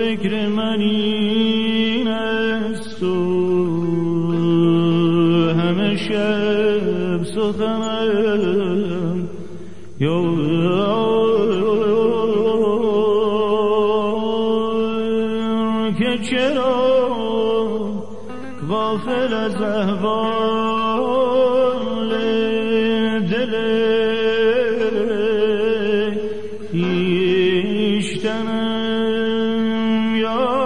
فکر من این است و همه شب سخنم که چرا غافل از احوال دل خویشتنم یا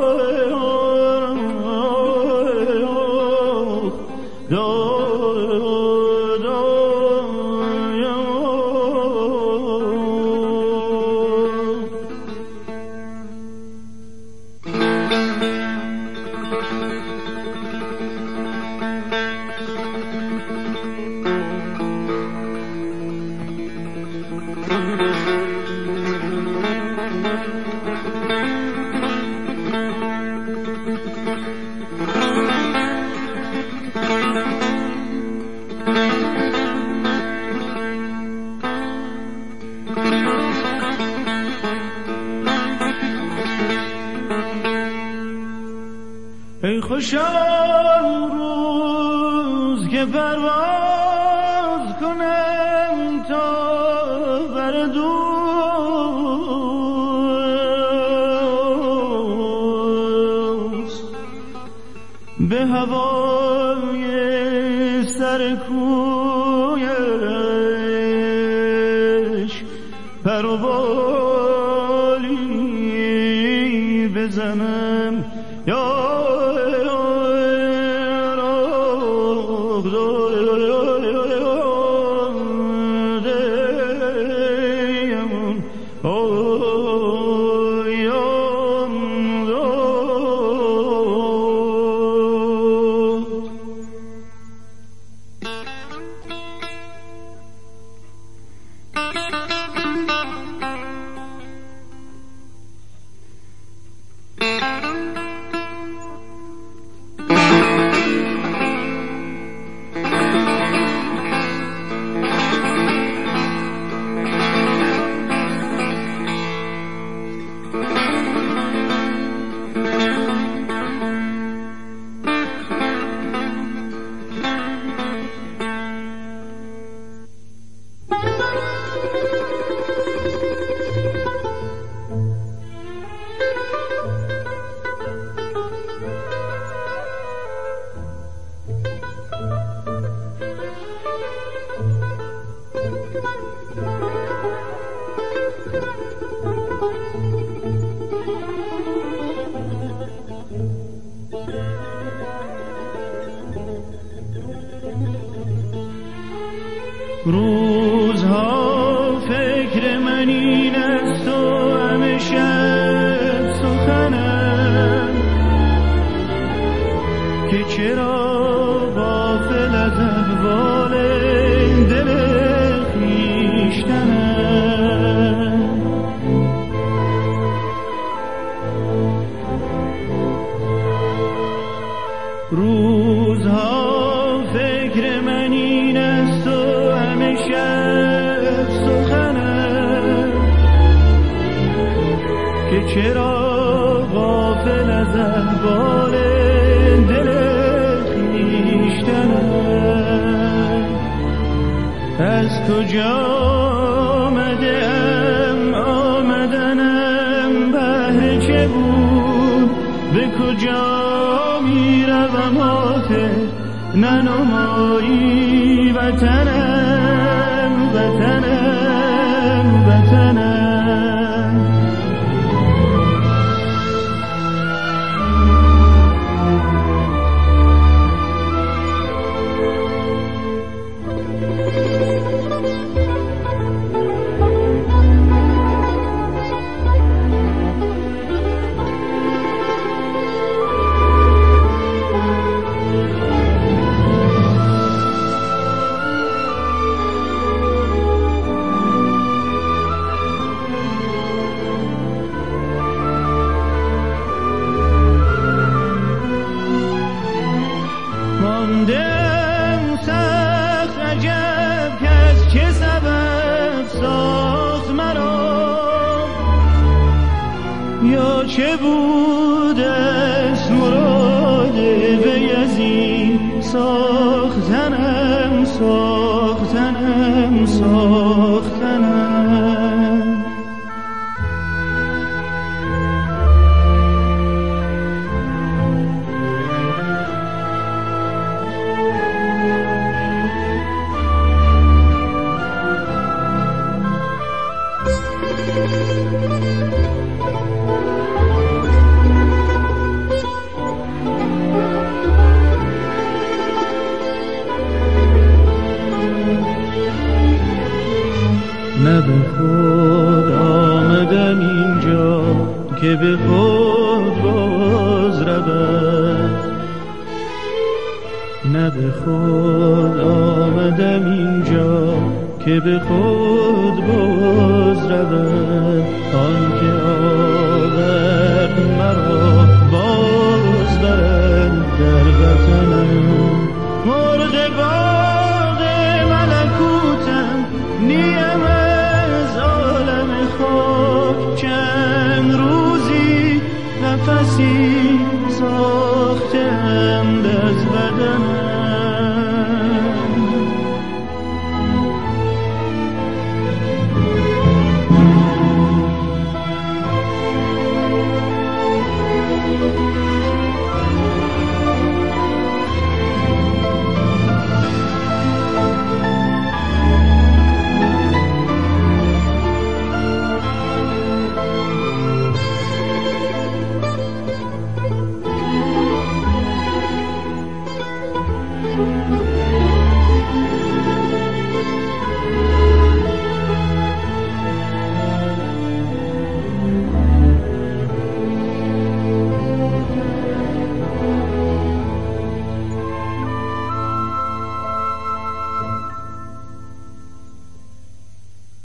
ای خوشا روز که پرواز کنم تا بر دوست به هوای سر کویش پر و بالی بزنم یا روزها فکر من این است و همه شب سخنم که چرا غافل از احوال دل خویشتنم روزها فکر من این است و همه شب سخنم که چرا غافل از احوال دل خویشتنم از کجا آمدم آمدنم بهر چه بود به کجا میروم آخر ننمایی وطنم وطنم وطنم یا چه بودست مراد وی از این ساختنم ساختنم ساختنم. نه به خود آمدم اینجا که به خود باز روم، نه به خود آمدم اینجا که به خود باز روم. آن که آورد مرا باز برد در وطنم، مرغ باغ ملکوتم نیم از عالم خاک. چند روزی نفسی